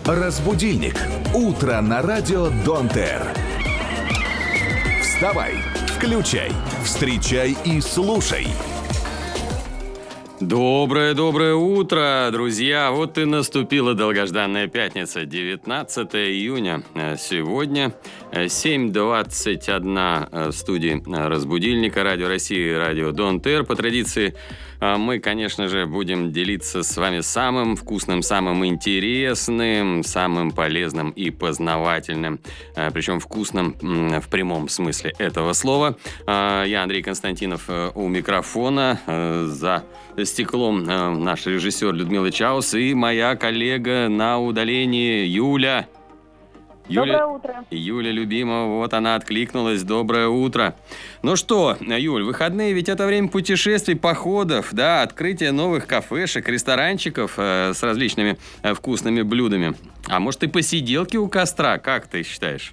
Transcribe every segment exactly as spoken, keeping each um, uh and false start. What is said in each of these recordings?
Разбудильник. Утро на радио Донт Эр. Вставай, включай, встречай и слушай. Доброе-доброе утро, друзья! Вот и наступила долгожданная пятница, девятнадцатое июня. Сегодня семь двадцать один в студии «Разбудильника», Радио России и Радио Донт Эр. По традиции мы, конечно же, будем делиться с вами самым вкусным, самым интересным, самым полезным и познавательным. Причем вкусным в прямом смысле этого слова. Я Андрей Константинов у микрофона. За стеклом наш режиссер Людмила Чаус и моя коллега на удалении Юля. Юля, Доброе утро. Юля, любимая, вот она откликнулась. Доброе утро. Ну что, Юль, выходные ведь это время путешествий, походов, да, открытия новых кафешек, ресторанчиков э, с различными э, вкусными блюдами. А может и посиделки у костра, как ты считаешь?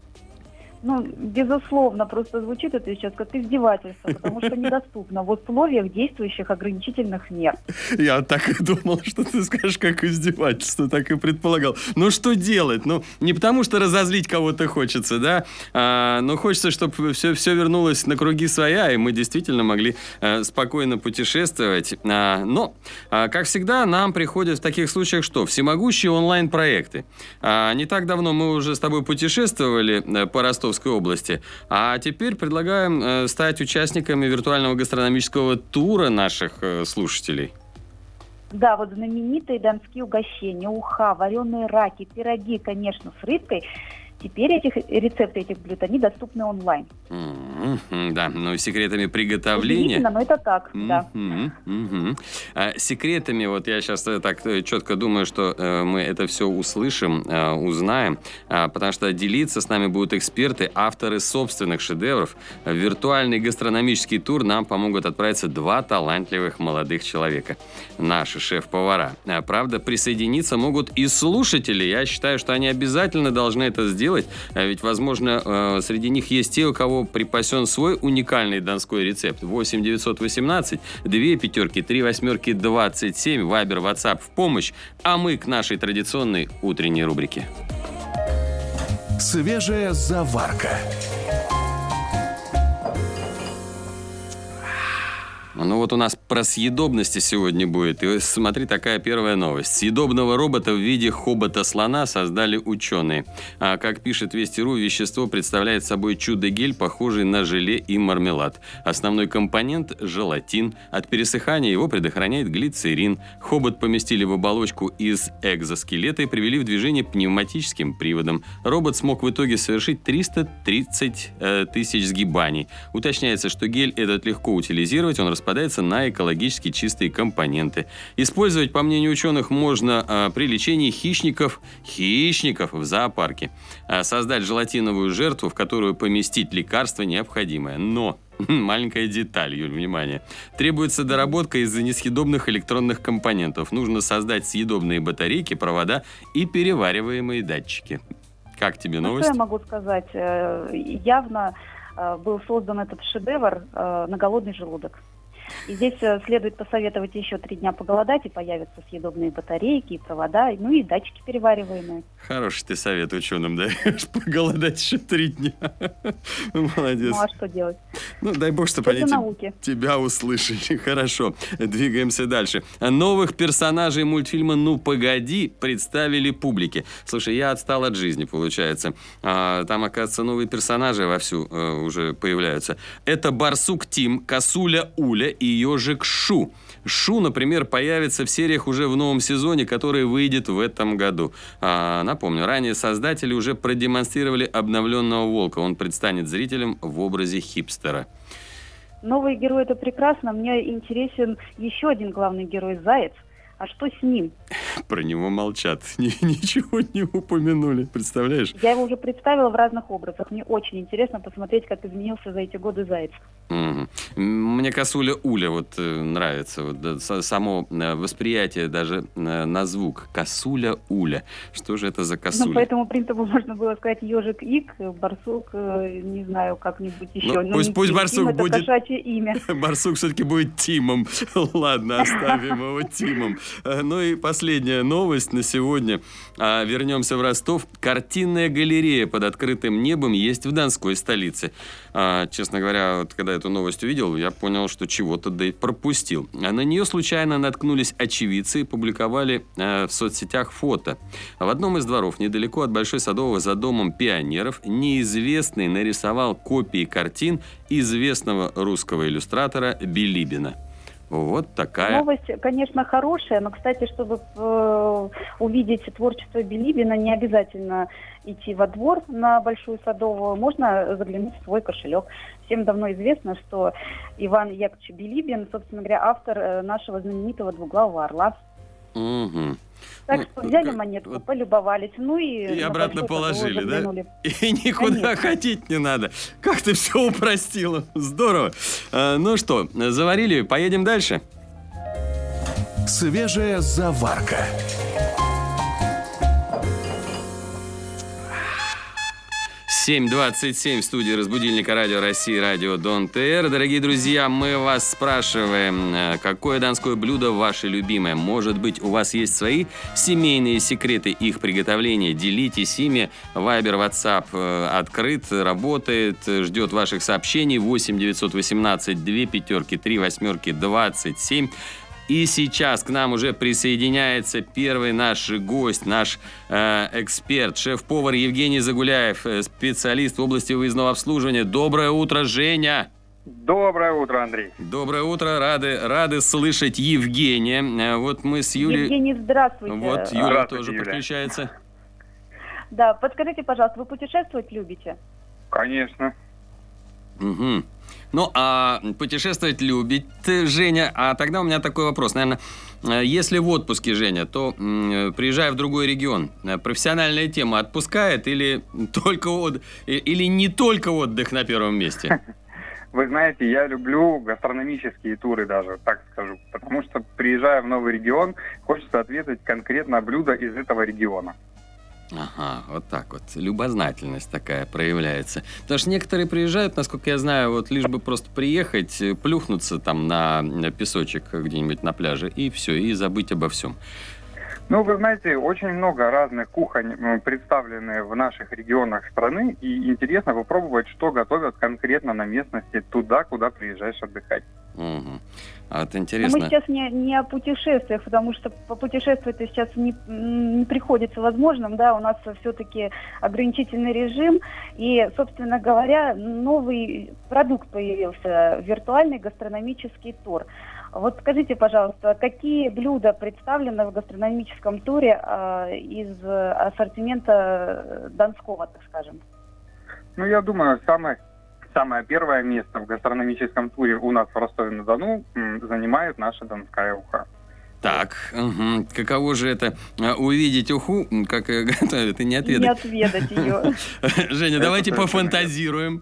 Ну, безусловно, просто звучит это сейчас как издевательство, потому что недоступно в условиях действующих ограничительных мер. Я так и думал, что ты скажешь, как издевательство, так и предполагал. Ну, что делать? Ну, не потому что разозлить кого-то хочется, да, а, но хочется, чтобы все, все вернулось на круги своя, и мы действительно могли а, спокойно путешествовать. А, но, а, как всегда, нам приходят в таких случаях что? Всемогущие онлайн-проекты. А, не так давно мы уже с тобой путешествовали а, по Ростовской области. А теперь предлагаем э, стать участниками виртуального гастрономического тура наших э, слушателей. Да, вот знаменитые донские угощения, уха, вареные раки, пироги, конечно, с рыбкой. Теперь этих, рецепты этих блюд, они доступны онлайн. Mm-hmm, да, ну секретами приготовления... Удивительно, но это так, mm-hmm, да. Mm-hmm. А, секретами, вот я сейчас так четко думаю, что э, мы это все услышим, э, узнаем, э, потому что делиться с нами будут эксперты, авторы собственных шедевров. В виртуальный гастрономический тур нам помогут отправиться два талантливых молодых человека. Наши шеф-повара. А, правда, присоединиться могут и слушатели. Я считаю, что они обязательно должны это сделать. Ведь, возможно, среди них есть те, у кого припасен свой уникальный донской рецепт. восемь девятьсот восемнадцать две пятерки три восьмерки двадцать семь. Вайбер, WhatsApp в помощь. А мы к нашей традиционной утренней рубрике. Свежая заварка. Ну вот у нас про съедобности сегодня будет. И смотри, такая первая новость. Съедобного робота в виде хобота-слона создали ученые. А как пишет Вести.ру, вещество представляет собой чудо-гель, похожий на желе и мармелад. Основной компонент – желатин. От пересыхания его предохраняет глицерин. Хобот поместили в оболочку из экзоскелета и привели в движение пневматическим приводом. Робот смог в итоге совершить триста тридцать э, тысяч сгибаний. Уточняется, что гель этот легко утилизировать, он распадается на экологически чистые компоненты. Использовать, по мнению ученых, можно а, при лечении хищников, хищников в зоопарке. А, создать желатиновую жертву, в которую поместить лекарство необходимое. Но маленькая деталь, Юль, внимание. Требуется доработка из-за несъедобных электронных компонентов. Нужно создать съедобные батарейки, провода и перевариваемые датчики. Как тебе новость? Ну, что я могу сказать? Явно был создан этот шедевр на голодный желудок. И здесь следует посоветовать еще три дня поголодать, и появятся съедобные батарейки, и провода, ну и датчики перевариваемые. Хороший ты совет ученым даешь. Поголодать еще три дня. Молодец. Ну а что делать? Ну дай бог, чтобы Это они науки. тебя услышали. Хорошо. Двигаемся дальше. Новых персонажей мультфильма «Ну, погоди» представили публике. Слушай, я отстал от жизни, получается. А, там, оказывается, новые персонажи вовсю а, уже появляются. Это барсук Тим, косуля Уля и ежик Шу. Шу, например, появится в сериях уже в новом сезоне, который выйдет в этом году. А, напомню, ранее создатели уже продемонстрировали обновленного волка. Он предстанет зрителям в образе хипстера. Новый герой — это прекрасно. Мне интересен еще один главный герой — Заяц. А что с ним? Про него молчат. Ничего не упомянули. Представляешь? Я его уже представила в разных образах. Мне очень интересно посмотреть, как изменился за эти годы Заяц. Угу. Мне косуля Уля вот э, нравится. Вот, да, само э, восприятие даже э, на звук. Косуля Уля. Что же это за косуля? Ну, по этому принципу можно было сказать ежик Ик, барсук, э, не знаю, как-нибудь еще. Ну, пусть, пусть барсук это будет... кошачье имя. Барсук все-таки будет Тимом. Ладно, оставим его Тимом. Ну и последняя новость на сегодня. Вернемся в Ростов. Картинная галерея под открытым небом есть в Донской столице. Честно говоря, вот когда эту новость увидел, я понял, что чего-то да и пропустил. На нее случайно наткнулись очевидцы и публиковали в соцсетях фото. В одном из дворов, недалеко от Большой Садового, за домом Пионеров, неизвестный нарисовал копии картин известного русского иллюстратора Билибина. Вот такая... Новость, конечно, хорошая, но, кстати, чтобы э, увидеть творчество Билибина, не обязательно идти во двор на Большую Садовую, можно заглянуть в свой кошелек. Всем давно известно, что Иван Яковлевич Билибин, собственно говоря, автор э, нашего знаменитого двуглавого орла. Угу. Так ну, что взяли как, монетку, вот, полюбовались, ну и... И обратно положили, да? заглянули. И никуда Конечно. ходить не надо. Как ты все упростила. Здорово. А, ну что, заварили, поедем дальше? Свежая заварка. семь двадцать семь в студии разбудильника Радио России, Радио Дон ТР. Дорогие друзья, мы вас спрашиваем, какое донское блюдо ваше любимое? Может быть, у вас есть свои семейные секреты их приготовления? Делитесь ими. Вайбер, WhatsApp открыт, работает, ждет ваших сообщений. восемь девятьсот восемнадцать две пятерки три восьмерки двадцать семь. И сейчас к нам уже присоединяется первый наш гость, наш э, эксперт, шеф-повар Евгений Загуляев, специалист в области выездного обслуживания. Доброе утро, Женя! Доброе утро, Андрей. Доброе утро, рады, рады слышать Евгения. Вот мы с Юлей... Евгений, здравствуйте. Вот Юля тоже Юля. подключается. Да, подскажите, пожалуйста, вы путешествовать любите? Конечно. Угу. Ну, а путешествовать любит Женя. А тогда у меня такой вопрос. Наверное, если в отпуске, Женя, то приезжая в другой регион, профессиональная тема отпускает или только отдых, или не только отдых на первом месте? Вы знаете, я люблю гастрономические туры даже, так скажу. Потому что, приезжая в новый регион, хочется ответить конкретно блюдо из этого региона. Ага, вот так вот. Любознательность такая проявляется. Потому что некоторые приезжают, насколько я знаю, вот лишь бы просто приехать, плюхнуться там на песочек где-нибудь на пляже, и все, и забыть обо всем. Ну, вы знаете, очень много разных кухонь представлены в наших регионах страны, и интересно попробовать, что готовят конкретно на местности туда, куда приезжаешь отдыхать. Угу. А это интересно. Но мы сейчас не, не о путешествиях, потому что попутешествовать сейчас не, не приходится возможным, да, у нас все-таки ограничительный режим, и, собственно говоря, новый продукт появился, виртуальный гастрономический тур. Вот скажите, пожалуйста, какие блюда представлены в гастрономическом туре э, из ассортимента донского, так скажем? Ну, я думаю, самое, самое первое место в гастрономическом туре у нас в Ростове-на-Дону занимает наша донская уха. Так, угу. Каково же это увидеть уху, как ее готовят, и не отведать? Не отведать ее. Женя, давайте пофантазируем.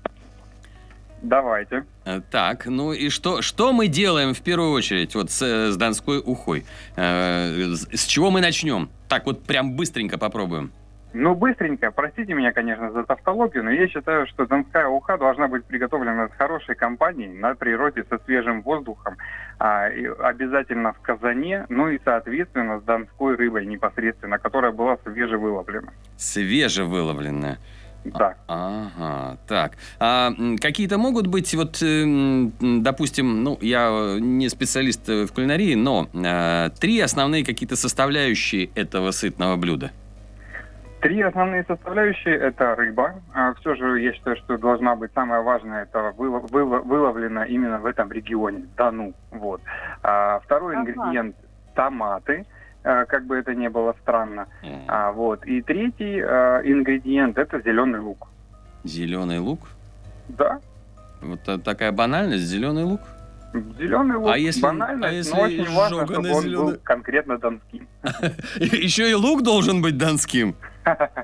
Давайте. Так, ну и что, что мы делаем в первую очередь вот с, с донской ухой? Э, с чего мы начнем? Так вот прям быстренько попробуем. Ну, быстренько. Простите меня, конечно, за тавтологию, но я считаю, что донская уха должна быть приготовлена с хорошей компанией, на природе, со свежим воздухом, а, и обязательно в казане, ну и, соответственно, с донской рыбой непосредственно, которая была свежевыловлена. Свежевыловленная. Да. Ага, так. А какие-то могут быть, вот, допустим, ну, я не специалист в кулинарии, но э, три основные какие-то составляющие этого сытного блюда? Три основные составляющие – это рыба. А, все же я считаю, что должна быть самое важное – это вылов, вылов, выловлено именно в этом регионе, Дону. Вот. А, второй ага. ингредиент – томаты. Как бы это ни было странно. Mm. А, вот. И третий а, ингредиент – это зеленый лук. Зеленый лук? Да. Вот такая банальность, зеленый лук? Зеленый лук, а если, банальность, а если но очень важно, чтобы он зеленый... был конкретно донским. Еще и лук должен быть донским?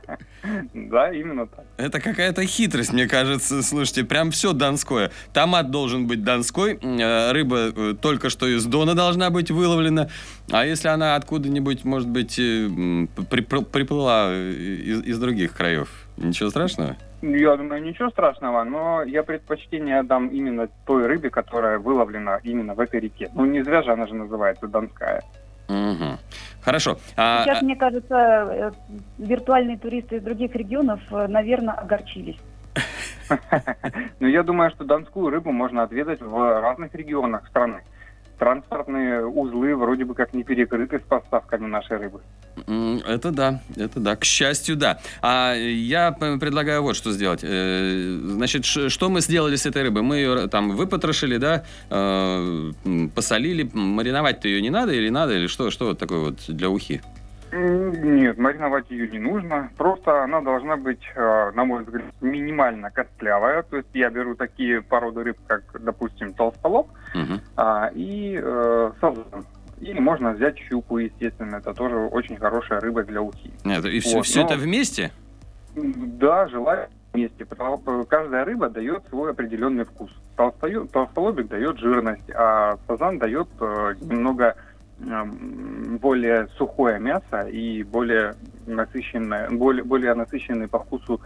Да, именно так. Это какая-то хитрость, мне кажется. Слушайте, прям все донское. Томат должен быть донской, рыба только что из Дона должна быть выловлена. А если она откуда-нибудь, может быть, приплыла из, из других краев, ничего страшного? Я думаю, ничего страшного, но я предпочтение отдам именно той рыбе, которая выловлена именно в этой реке. Ну, не зря же она же называется Донская. Угу. Хорошо. Сейчас, а... мне кажется, виртуальные туристы из других регионов, наверное, огорчились. Ну, я думаю, что донскую рыбу можно отведать в разных регионах страны. Транспортные узлы вроде бы как не перекрыты с поставками нашей рыбы. Это да, это да, к счастью, да. А я предлагаю вот что сделать. Значит, что мы сделали с этой рыбой? Мы ее там выпотрошили, да, посолили. Мариновать-то ее не надо или надо, или что, что вот такое вот для ухи? Нет, мариновать ее не нужно. Просто она должна быть, на мой взгляд, минимально костлявая. То есть я беру такие породы рыб, как, допустим, толстолоб угу. а, и э, сазан. Или можно взять щуку, естественно. Это тоже очень хорошая рыба для ухи. Нет, и все, вот, все но... это вместе? Да, желаю вместе. Потому что каждая рыба дает свой определенный вкус. Толсто... Толстолобик дает жирность, а сазан дает э, немного... более сухое мясо и более насыщенное, более, более насыщенный по вкусу,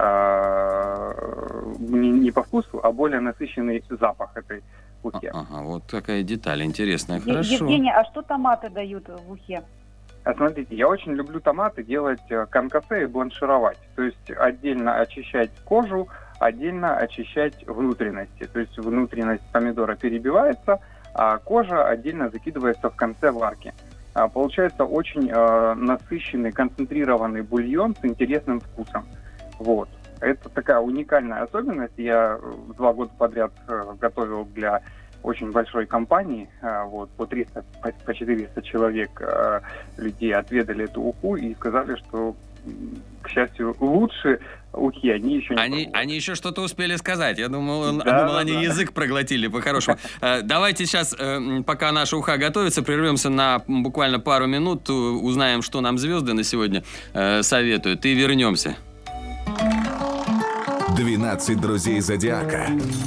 э, не, не по вкусу, а более насыщенный запах этой ухи. Ага, вот такая деталь интересная. Хорошо. Евгений, а что томаты дают в ухе? А смотрите, я очень люблю томаты делать конкасе и бланшировать. То есть отдельно очищать кожу, отдельно очищать внутренности. То есть внутренность помидора перебивается, а кожа отдельно закидывается в конце варки. А, получается очень э, насыщенный, концентрированный бульон с интересным вкусом. Вот. Это такая уникальная особенность. Я два года подряд э, готовил для очень большой компании. Э, вот, по триста, по, по четыреста человек э, людей отведали эту уху и сказали, что, к счастью, лучше ухи они еще не они, они еще что-то успели сказать. Я думал, да, думал да, они да. язык проглотили по-хорошему. Давайте сейчас, пока наша уха готовится, прервемся на буквально пару минут, узнаем, что нам звезды на сегодня советуют, и вернемся. двенадцать друзей Зодиака.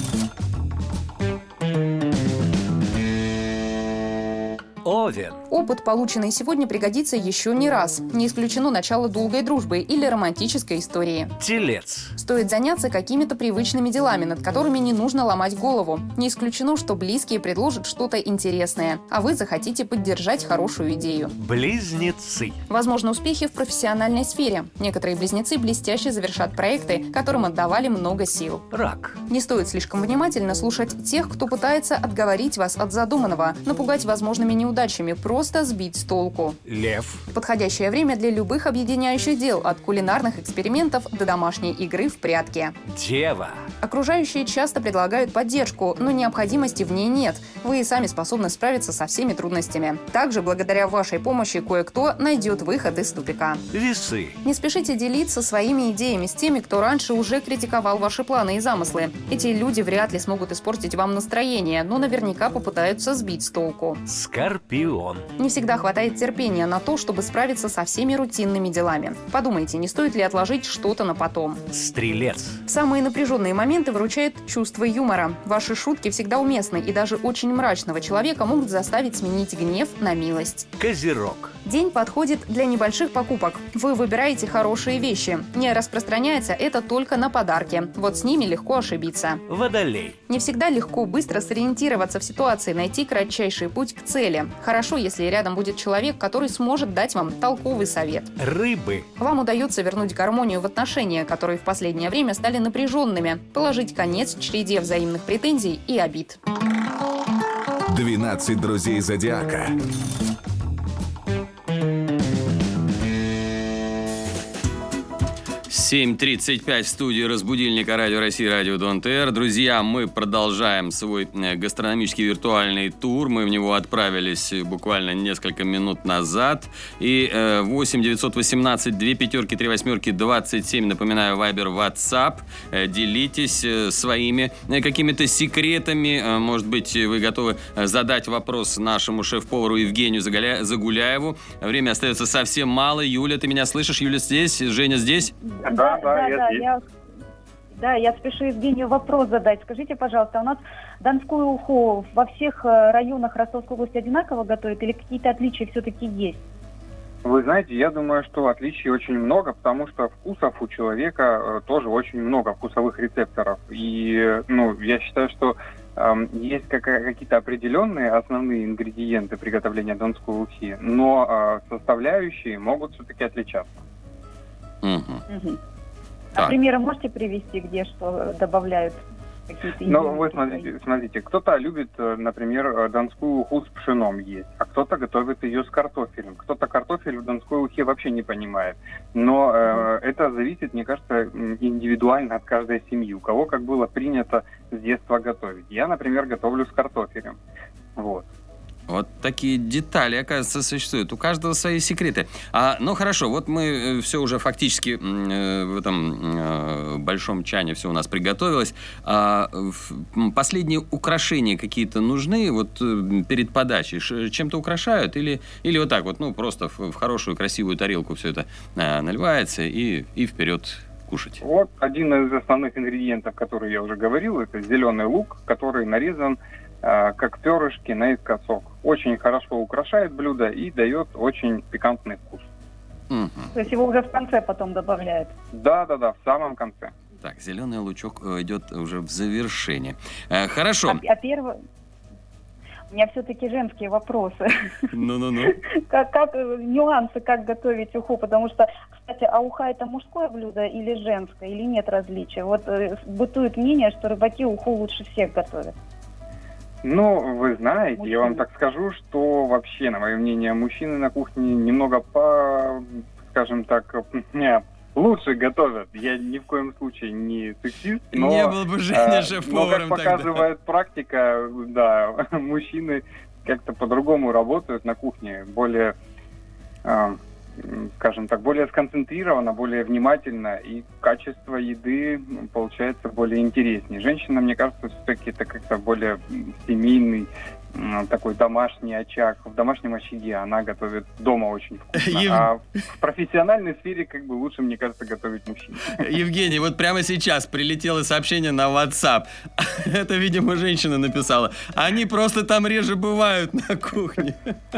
Овен. Опыт, полученный сегодня, пригодится еще не раз. Не исключено начало долгой дружбы или романтической истории. Телец. Стоит заняться какими-то привычными делами, над которыми не нужно ломать голову. Не исключено, что близкие предложат что-то интересное, а вы захотите поддержать хорошую идею. Близнецы. Возможно, успехи в профессиональной сфере. Некоторые близнецы блестяще завершат проекты, которым отдавали много сил. Рак. Не стоит слишком внимательно слушать тех, кто пытается отговорить вас от задуманного, напугать возможными неудачами, просто сбить с толку. Лев. Подходящее время для любых объединяющих дел, от кулинарных экспериментов до домашней игры в прятки. Дева. Окружающие часто предлагают поддержку, но необходимости в ней нет. Вы и сами способны справиться со всеми трудностями. Также, благодаря вашей помощи, кое-кто найдет выход из тупика. Весы. Не спешите делиться своими идеями с теми, кто раньше уже критиковал ваши планы и замыслы. Эти люди вряд ли смогут испортить вам настроение, но наверняка попытаются сбить с толку. Скорпион. Не всегда хватает терпения на то, чтобы справиться со всеми рутинными делами. Подумайте, не стоит ли отложить что-то на потом. Стрелец. В самые напряженные моменты выручает чувство юмора. Ваши шутки всегда уместны, и даже очень мрачного человека могут заставить сменить гнев на милость. Козерог. День подходит для небольших покупок. Вы выбираете хорошие вещи. Не распространяется это только на подарки. Вот с ними легко ошибиться. Водолей. Не всегда легко быстро сориентироваться в ситуации, найти кратчайший путь к цели. Хорошо, если рядом будет человек, который сможет дать вам толковый совет. Рыбы. Вам удается вернуть гармонию в отношения, которые в последнее время стали напряженными, положить конец череде взаимных претензий и обид. двенадцать друзей Зодиака. семь тридцать пять в студии «Разбудильника» Радио России, Радио Дон ТР. Друзья, мы продолжаем свой гастрономический виртуальный тур. Мы в него отправились буквально несколько минут назад. И восемь девятьсот восемнадцать две пятерки три восьмерки двадцать семь, напоминаю, Вайбер, WhatsApp. Делитесь своими какими-то секретами. Может быть, вы готовы задать вопрос нашему шеф-повару Евгению Загуляеву. Время остается совсем мало. Юля, ты меня слышишь? Юля здесь? Женя здесь? Да, да, да, я, да, я, да, я спешу Евгению вопрос задать. Скажите, пожалуйста, у нас донскую уху во всех районах Ростовской области одинаково готовят или какие-то отличия все-таки есть? Вы знаете, я думаю, что отличий очень много, потому что вкусов у человека тоже очень много, вкусовых рецепторов. И, ну, я считаю, что э, есть какие-то определенные основные ингредиенты приготовления донской ухи, но э, составляющие могут все-таки отличаться. Угу. Угу. А примеры можете привести, где что добавляют? Ну, вы смотрите, смотрите, кто-то любит, например, донскую уху с пшеном есть, а кто-то готовит ее с картофелем. Кто-то картофель в донской ухе вообще не понимает. Но э, это зависит, мне кажется, индивидуально от каждой семьи. У кого как было принято с детства готовить. Я, например, готовлю с картофелем. Вот. Вот такие детали, оказывается, существуют. У каждого свои секреты. А, ну, хорошо, вот мы все уже фактически э, в этом э, большом чане все у нас приготовилось. А, в, последние украшения какие-то нужны вот э, перед подачей? Ш, чем-то украшают? Или, или вот так вот, ну, просто в, в хорошую, красивую тарелку все это э, наливается и, и вперед кушать? Вот один из основных ингредиентов, который я уже говорил, это зеленый лук, который нарезан как перышки наискосок. Очень хорошо украшает блюдо и дает очень пикантный вкус. Угу. То есть его уже в конце потом добавляют? Да-да-да, в самом конце. Так, зеленый лучок идет уже в завершение. Э, хорошо. А, а первое... У меня все-таки женские вопросы. Ну-ну-ну. Как, как нюансы, как готовить уху, потому что, кстати, а уха это мужское блюдо или женское, или нет различия? Вот э, бытует мнение, что рыбаки уху лучше всех готовят. Ну, вы знаете, мужчины. Я вам так скажу, что вообще, на мое мнение, мужчины на кухне немного по, скажем так, лучше готовят. Я ни в коем случае не сексист, но... Не был бы Женя а, шеф-поваром но, как показывает тогда. практика, да, мужчины как-то по-другому работают на кухне, более... А, скажем так, более сконцентрированно, более внимательно, и качество еды получается более интереснее. Женщина, мне кажется, все-таки это как-то более семейный, такой домашний очаг. В домашнем очаге она готовит дома очень вкусно. Ев... А в профессиональной сфере как бы лучше, мне кажется, готовить мужчина. Евгений, вот прямо сейчас прилетело сообщение на WhatsApp. Это, видимо, женщина написала. Они просто там реже бывают на кухне.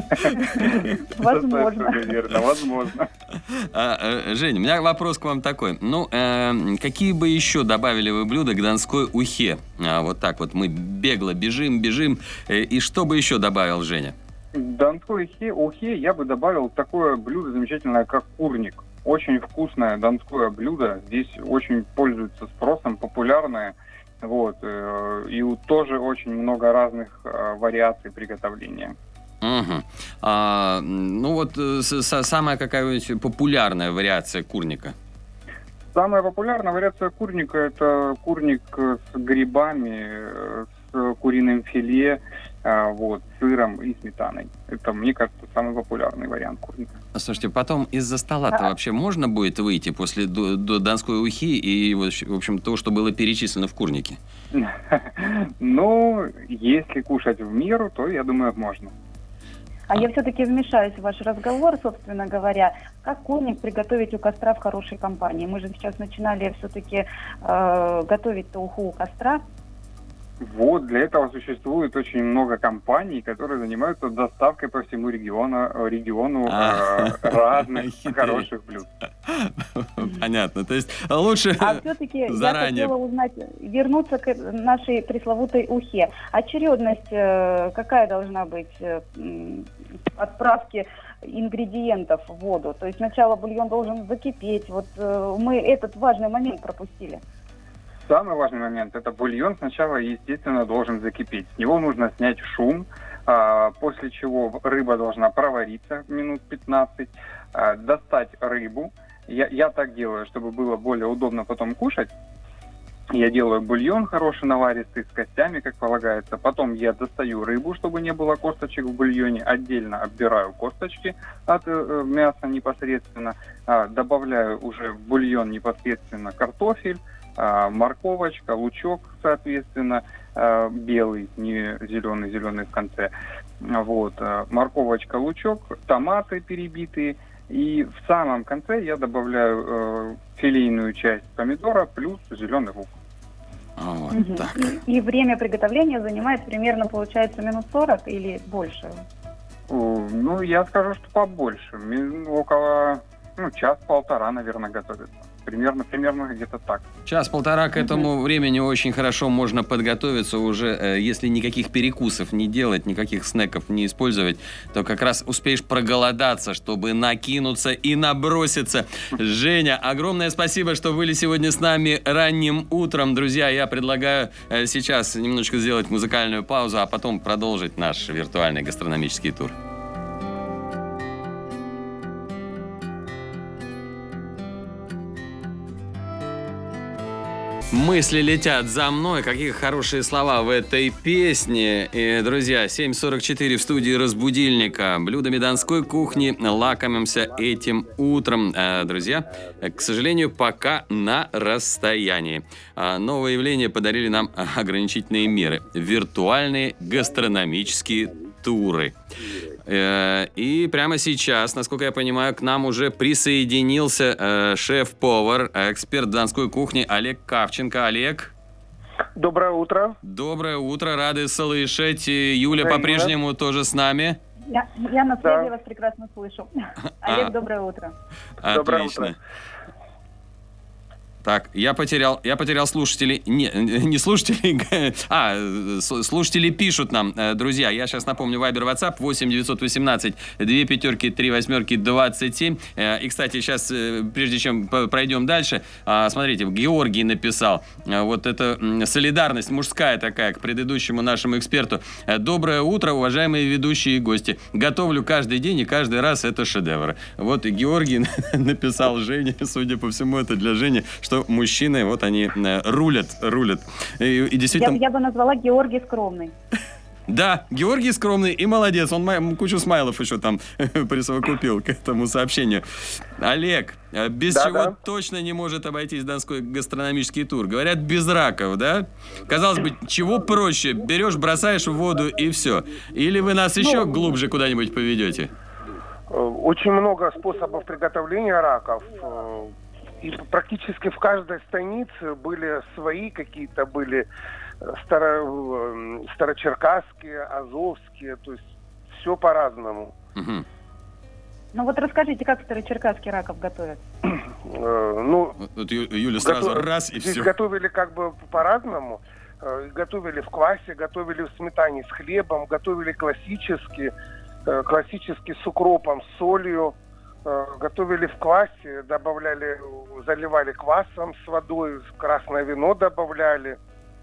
Возможно. Верно, возможно. Жень, у меня вопрос к вам такой. Ну, э, какие бы еще добавили вы блюда к донской ухе? А, вот так вот мы бегло бежим, бежим. И что бы еще добавил Женя? В донской ухе, ухе я бы добавил такое блюдо замечательное, как курник. Очень вкусное донское блюдо. Здесь очень пользуется спросом, популярное. Вот. И тоже очень много разных вариаций приготовления. Угу. А, ну вот самая какая-нибудь популярная вариация курника? Самая популярная вариация курника – это курник с грибами, с куриным филе, вот, сыром и сметаной. Это, мне кажется, самый популярный вариант курника. Слушайте, потом из-за стола-то а... вообще можно будет выйти после до, до донской ухи и, в общем, то, что было перечислено в курнике? Ну, если кушать в меру, то, я думаю, можно. А я все-таки вмешаюсь в ваш разговор, собственно говоря. Как курник приготовить у костра в хорошей компании? Мы же сейчас начинали все-таки э, готовить-то уху у костра. Вот, для этого существует очень много компаний, которые занимаются доставкой по всему региону, региону э, разных хороших блюд. Понятно, то есть лучше А все-таки заранее... я хотела узнать, вернуться к нашей пресловутой ухе. Очередность э, какая должна быть э, отправки ингредиентов в воду? То есть сначала бульон должен закипеть. Вот э, мы этот важный момент пропустили. Самый важный момент – это бульон сначала, естественно, должен закипеть. С него нужно снять шум, а, после чего рыба должна провариться минут пятнадцать, а, достать рыбу, я, я так делаю, чтобы было более удобно потом кушать. Я делаю бульон хороший наваристый, с костями, как полагается. Потом я достаю рыбу, чтобы не было косточек в бульоне. Отдельно отбираю косточки от э, мяса непосредственно. Э, добавляю уже в бульон непосредственно картофель, э, морковочка, лучок, соответственно, э, белый, не зеленый, зеленый в конце. Вот, э, морковочка, лучок, томаты перебитые. И в самом конце я добавляю э, филейную часть помидора плюс зеленый лук. Вот Мгм. так. И, и время приготовления занимает примерно, получается, минут сорок или больше? О, Ну, я скажу, что побольше. Ми- Около, ну, час-полтора, наверное, готовится. Примерно, примерно где-то так. Час-полтора к этому времени очень хорошо можно подготовиться уже, э, если никаких перекусов не делать, никаких снеков не использовать, то как раз успеешь проголодаться, чтобы накинуться и наброситься. Женя, огромное спасибо, что были сегодня с нами ранним утром. Друзья, я предлагаю э, сейчас немножечко сделать музыкальную паузу, а потом продолжить наш виртуальный гастрономический тур. Мысли летят за мной. Какие хорошие слова в этой песне. И, друзья, семь сорок четыре в студии «Разбудильника». Блюдами донской кухни лакомимся этим утром. А, друзья, к сожалению, пока на расстоянии. А, новое явление подарили нам ограничительные меры. Виртуальные гастрономические туры. Э, И прямо сейчас, насколько я понимаю, к нам уже присоединился э, шеф-повар, эксперт донской кухни Олег Кавченко. Олег, Доброе утро. доброе утро, рады слышать. И Юля Взаимно. по-прежнему тоже с нами. Я, я на связи, Да. вас прекрасно слышу. Олег, доброе утро. Доброе Отлично. утро. Так, я потерял, я потерял слушателей. Не, не слушателей, а с- слушатели пишут нам, э, друзья. Я сейчас напомню, Вайбер, WhatsApp восемь девятьсот восемнадцать две пятерки три восьмерки двадцать семь. Э, И, кстати, сейчас, э, прежде чем п- пройдем дальше, а, смотрите, Георгий написал, э, вот это м, солидарность мужская такая к предыдущему нашему эксперту. Э, Доброе утро, уважаемые ведущие и гости. Готовлю каждый день и каждый раз это шедевр. Вот и Георгий написал Жене, судя по всему, это для Жени, что мужчины, вот они э, рулят, рулят. И, и Я, действительно, я бы назвала Георгий скромный. да, Георгий скромный и молодец. Он ма- кучу смайлов еще там присовокупил к этому сообщению. Олег, э, без Да, чего да. точно не может обойтись донской гастрономический тур. Говорят, без раков, да? Казалось бы, чего проще? Берешь, бросаешь в воду и все. Или вы нас еще глубже куда-нибудь поведете? Э, Очень много способов приготовления раков. Э, И практически в каждой станице были свои какие-то, были э, старо, э, старочеркасские, азовские, то есть все по-разному. Мгм. Ну вот расскажите, как старочеркасский раков готовят? Э, Ну, Вот- вот Ю- Юля сразу готов- раз и здесь все. готовили как бы по-разному. Э, Готовили в квасе, готовили в сметане с хлебом, готовили классически, э, классически с укропом, с солью. Э, Готовили в квасе, добавляли, заливали квасом с водой, красное вино добавляли.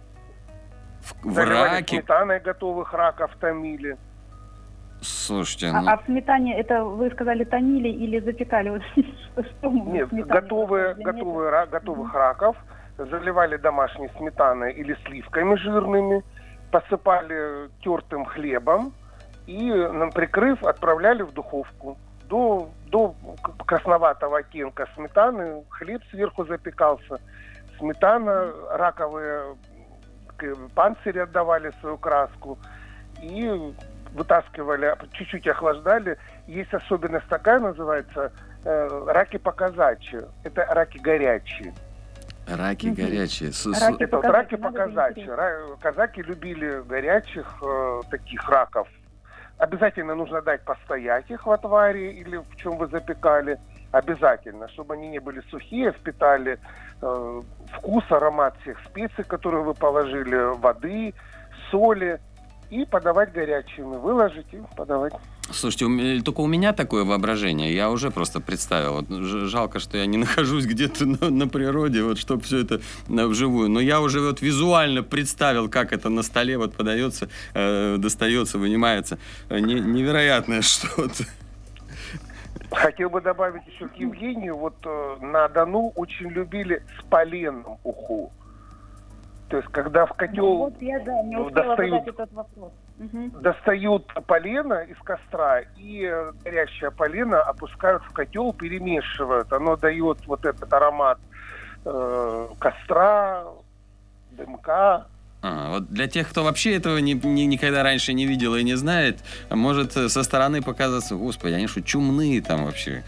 В, в Заливали раке? сметаной готовых раков, томили. Слушайте, А, ну... а в сметане это вы сказали тонили или запекали? Вот что, что в Нет, сметане готовые, добавляли? готовые, ра- готовых раков заливали домашней сметаной или сливками жирными, посыпали тертым хлебом и, м, прикрыв, отправляли в духовку. До, до к- красноватого оттенка сметаны хлеб сверху запекался, сметана, раковые к- панцири отдавали свою краску и вытаскивали, чуть-чуть охлаждали. Есть особенность такая, называется э, раки по-казачьи. Это раки горячие. Раки Мгм. горячие. С- с- Раки Это вот по-казачьи, раки надо по-казачьи. интересно. Ра- Казаки любили горячих э, таких раков. Обязательно нужно дать постоять их в отваре или в чем вы запекали. Обязательно, чтобы они не были сухие, впитали э, вкус, аромат всех специй, которые вы положили, воды, соли. И подавать горячими. Выложить и подавать. Слушайте, у ме- только у меня такое воображение. Я уже просто представил. Вот, ж- жалко, что я не нахожусь где-то на, на природе, вот, чтобы все это на- вживую. Но я уже вот визуально представил, как это на столе вот подается, э, достается, вынимается. Э, не- невероятное что-то. Хотел бы добавить еще к Евгению, вот э, на Дону очень любили с поленом уху. То есть, когда в котел Ну, вот я, да, не успела достают, задать этот вопрос. Мгм. достают полено из костра и э, горящее полено опускают в котел, перемешивают. Оно дает вот этот аромат э, костра, дымка. А, вот для тех, кто вообще этого ни- ни- никогда раньше не видел и не знает, может э, со стороны показаться, господи, они что, чумные там вообще?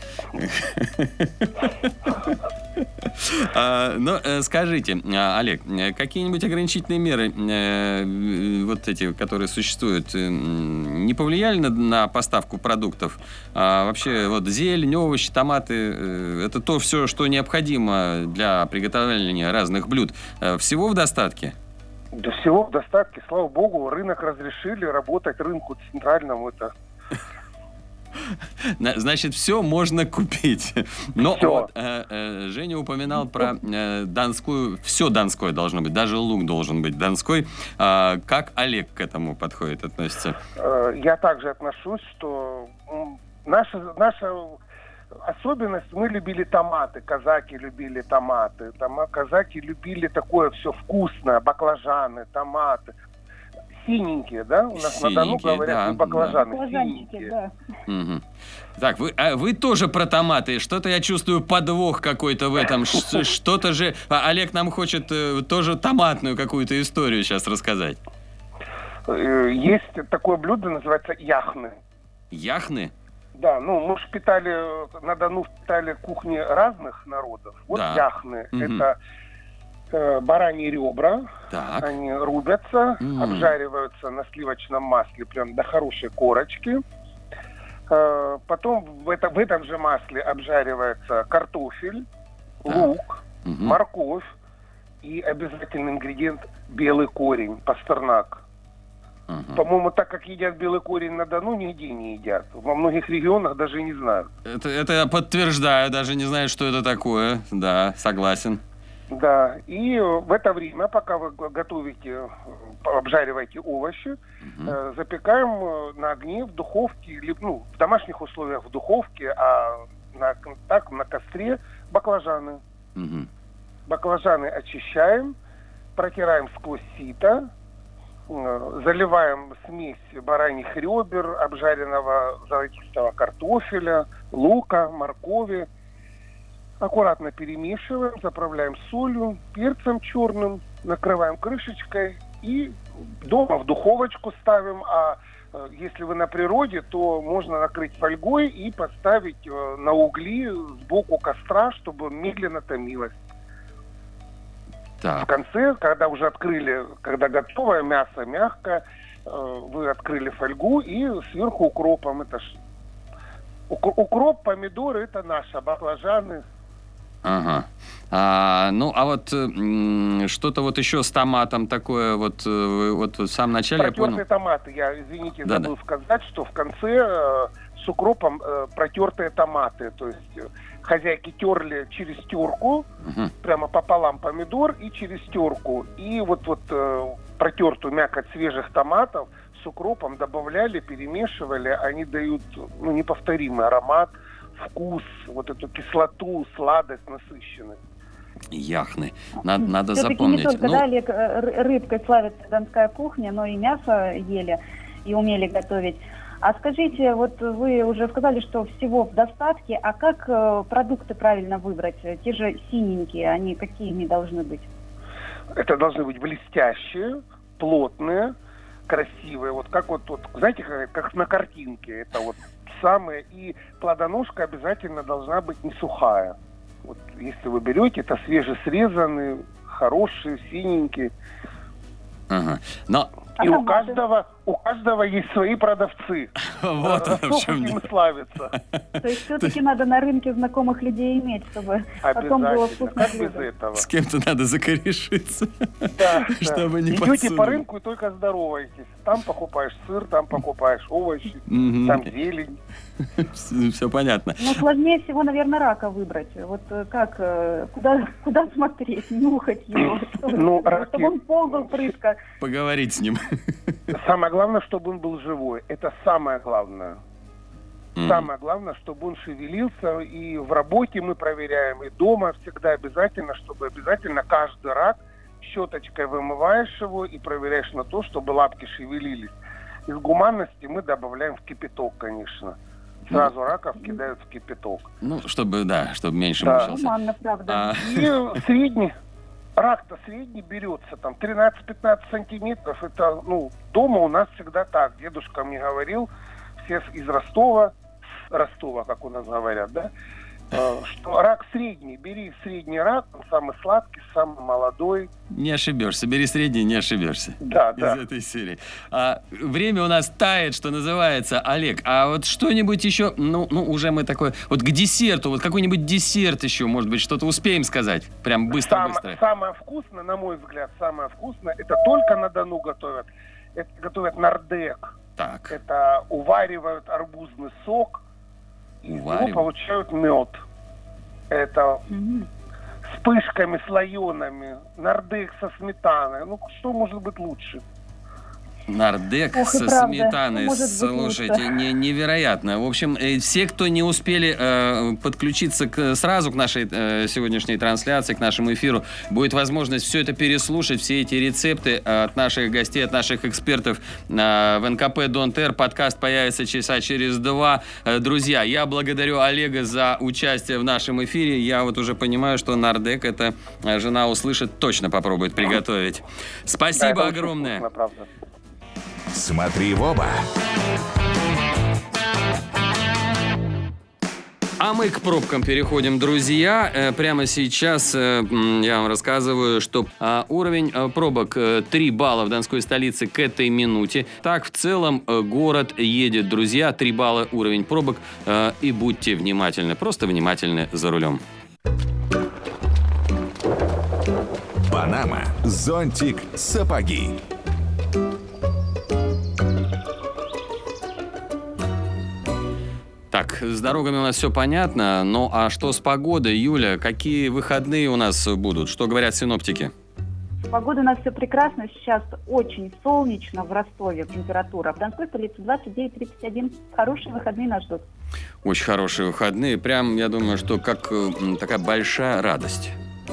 А, Но э, скажите, а, Олег, э, какие-нибудь ограничительные меры, э, вот эти, которые существуют, э, м, не повлияли на, на поставку продуктов? А вообще, вот зелень, овощи, томаты, э, это то все, что необходимо для приготовления разных блюд. Э, Всего в достатке? Да всего в достатке, слава богу, рынок разрешили работать рынку центральному. Это На- Значит, все можно купить. Но Всё. вот э, э, Женя упоминал про э, донскую. Все донское должно быть, даже лук должен быть донской. А, как Олег к этому подходит, относится? э, я также отношусь, что м, наша наша особенность, мы любили томаты, казаки любили томаты, Тома, казаки любили такое все вкусное, баклажаны, томаты. Синенькие, да? У нас на Дону Синенькие, говорят, да, не баклажаны, Баклажанчики, синенькие. да. Мгм. Так, вы, а вы тоже про томаты. Что-то я чувствую подвох какой-то в этом. Ш- Что-то же... А, Олег нам хочет э, тоже томатную какую-то историю сейчас рассказать. Э, Есть такое блюдо, называется яхны. Яхны? Да, ну мы же питали, на Дону питали кухни разных народов. Вот Да. яхны. Мгм. Это э, бараньи ребра. Так. Они рубятся, М. обжариваются на сливочном масле прям до хорошей корочки. Э, Потом в, это, в этом же масле обжаривается картофель, Так. лук, Мгм. морковь и обязательный ингредиент белый корень, пастернак. Ага. По-моему, так как едят белый корень на Дону, нигде не едят. Во многих регионах даже и не знают. Это, это я подтверждаю, даже не знаю, что это такое. Да, согласен. Да, и э, в это время, пока вы г- готовите, э, обжариваете овощи, Мгм. э, запекаем э, на огне в духовке, или, ну, в домашних условиях в духовке, а на, к- так, на костре баклажаны. Мгм. Баклажаны очищаем, протираем сквозь сито, э, заливаем смесь бараньих ребер, обжаренного золотистого картофеля, лука, моркови. Аккуратно перемешиваем, заправляем солью, перцем черным, накрываем крышечкой и дома в духовочку ставим. А э, если вы на природе, то можно накрыть фольгой и поставить э, на угли сбоку костра, чтобы медленно томилось. В Так. конце, когда уже открыли, когда готовое мясо мягкое, э, вы открыли фольгу и сверху укропом. Это ж ук- укроп, помидоры, это наши, баклажаны. Ага. А, ну, а вот э, м, что-то вот еще с томатом такое, вот, э, вот в самом начале я Протертые понял. томаты. Я, извините, Да, забыл сказать, что в конце э, с укропом э, протертые томаты. То есть э, хозяйки терли через терку, Мгм. прямо пополам помидор и через терку. И вот, вот э, протертую мякоть свежих томатов с укропом добавляли, перемешивали. Они дают, ну, неповторимый аромат, вкус, вот эту кислоту, сладость, насыщенность. Яхны. Надо, надо Все-таки запомнить. не только, Ну, да, Олег, э, ры- рыбкой славится донская кухня, но и мясо ели и умели готовить. А скажите, вот вы уже сказали, что всего в достатке, а как э, продукты правильно выбрать? Те же синенькие, они какими должны быть? Это должны быть блестящие, плотные, красивые. Вот как вот, вот знаете, как, как на картинке. Это вот самое. И плодоножка обязательно должна быть не сухая. Вот если вы берете, это свежесрезанный, хороший, синенький. ага. Но А И у томаты? каждого, у каждого есть свои продавцы. вот оно в Кто чем этим дело. и славится. То есть все-таки надо на рынке знакомых людей иметь, чтобы потом было Обязательно. вкусное Как без блюдо. этого? С кем-то надо закорешиться, Да, да. чтобы не Идете подсунули. по рынку и только здороваетесь. Там покупаешь сыр, там покупаешь овощи, Мгм. там зелень. Все понятно. Но сложнее всего, наверное, рака выбрать. Вот э, как, э, куда, куда смотреть, нюхать его, чтобы, Ну, раки- чтобы он ползал прытко. Поговорить с ним. Самое главное, чтобы он был живой. Это самое главное. Mm. Самое главное, чтобы он шевелился, и в работе мы проверяем, и дома всегда обязательно, чтобы обязательно каждый рак щеточкой вымываешь его и проверяешь на то, чтобы лапки шевелились. Из гуманности мы добавляем в кипяток, конечно. Сразу mm. раков кидают в кипяток. Ну, чтобы, да, чтобы меньше да. мучился. Гуманно, правда. А... И средний, рак-то средний берется, там, тринадцать-пятнадцать сантиметров. Это, ну, дома у нас всегда так. Дедушка мне говорил, все из Ростова, Ростова, как у нас говорят, да, что рак средний, бери средний рак, он самый сладкий, самый молодой. Не ошибешься, бери средний, не ошибешься. Да, из да. этой серии. А, время у нас тает, что называется, Олег. А вот что-нибудь еще, ну, ну, уже мы такое, вот к десерту, вот какой-нибудь десерт еще, может быть, что-то успеем сказать? Прям быстро-быстро. Сам, самое вкусное, на мой взгляд, самое вкусное, это только на Дону готовят. Это готовят нардек. Так. Это уваривают арбузный сок, и из него получают мед. Это mm-hmm. с пышками слоеными, нардек со сметаной. Ну, что может быть лучше? Нардек Ох, со правда. сметаной, слушайте, не, невероятно. В общем, э, все, кто не успели э, подключиться к, сразу к нашей э, сегодняшней трансляции, к нашему эфиру, будет возможность все это переслушать, все эти рецепты э, от наших гостей, от наших экспертов э, в эн ка пэ Don't Air. Подкаст появится часа через два. Э, друзья, я благодарю Олега за участие в нашем эфире. Я вот уже понимаю, что нардек это э, жена услышит, точно попробует приготовить. Спасибо да, огромное. Вкусно, правда. Смотри в оба. А мы к пробкам переходим, друзья. Э, прямо сейчас э, я вам рассказываю, что э, уровень э, пробок э, три балла в Донской столице к этой минуте. Так, в целом э, город едет, друзья. три балла уровень пробок. Э, и будьте внимательны, просто внимательны за рулем. Панама, зонтик, сапоги. Так, с дорогами у нас все понятно, ну а что с погодой, Юля? Какие выходные у нас будут? Что говорят синоптики? Погода у нас все прекрасно. Сейчас очень солнечно в Ростове, температура. В Донской столице двадцать девять тридцать один. Хорошие выходные нас ждут. Очень хорошие выходные. Прям, я думаю, что как м, такая большая радость.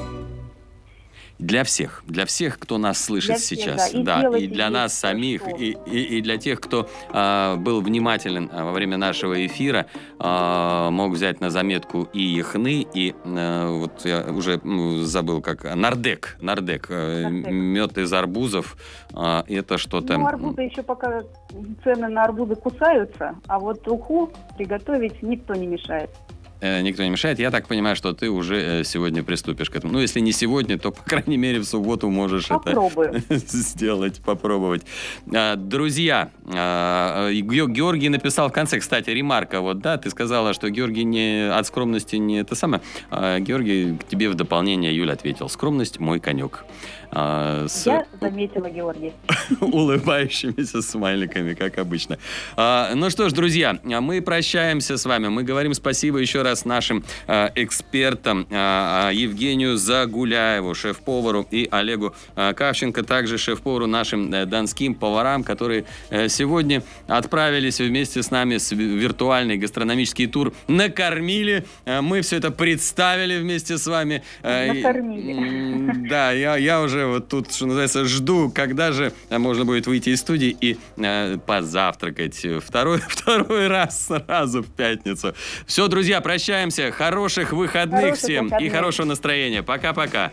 Для всех, для всех, кто нас слышит для всех, сейчас, да, да, и, и для нас что самих, и, и, и для тех, кто а, был внимателен а, во время нашего эфира, а, мог взять на заметку и яхны, и а, вот я уже ну, забыл, как нардек, нардек, нардек. Мед из арбузов, а, это что-то. Ну, арбузы еще пока цены на арбузы кусаются, а вот уху приготовить никто не мешает. Никто не мешает. Я так понимаю, что ты уже сегодня приступишь к этому. Ну, если не сегодня, то, по крайней мере, в субботу можешь Попробую. это сделать, попробовать. Друзья, Георгий написал в конце, кстати, ремарка. Вот, да, ты сказала, что Георгий не от скромности не это самое. Георгий к тебе в дополнение, Юля, ответил. Скромность мой конек. С... Я заметила, Георгий. Улыбающимися смайликами, как обычно. Ну что ж, друзья, мы прощаемся с вами. Мы говорим спасибо еще раз нашим экспертам Евгению Загуляеву, шеф-повару, и Олегу Кавченко, также шеф-повару, нашим донским поварам, которые сегодня отправились вместе с нами в виртуальный гастрономический тур. Накормили. Мы все это представили вместе с вами. Накормили. Да, я, я уже вот тут, что называется, жду, когда же можно будет выйти из студии и э, позавтракать второй, второй раз сразу в пятницу. Все, друзья, прощаемся. Хороших выходных Хороших всем выходных. И хорошего настроения. Пока-пока.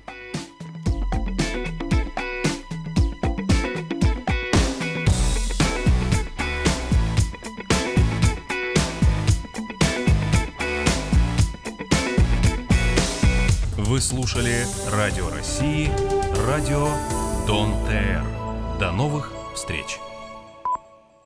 Вы слушали Радио России, радио Don't Air. До новых встреч!